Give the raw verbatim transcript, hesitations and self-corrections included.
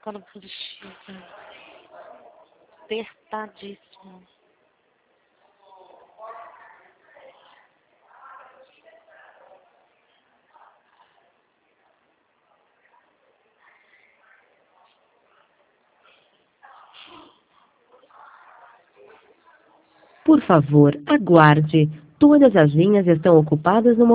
ficando positiva. Apertadíssimo. Por favor, aguarde. Todas as linhas estão ocupadas no momento.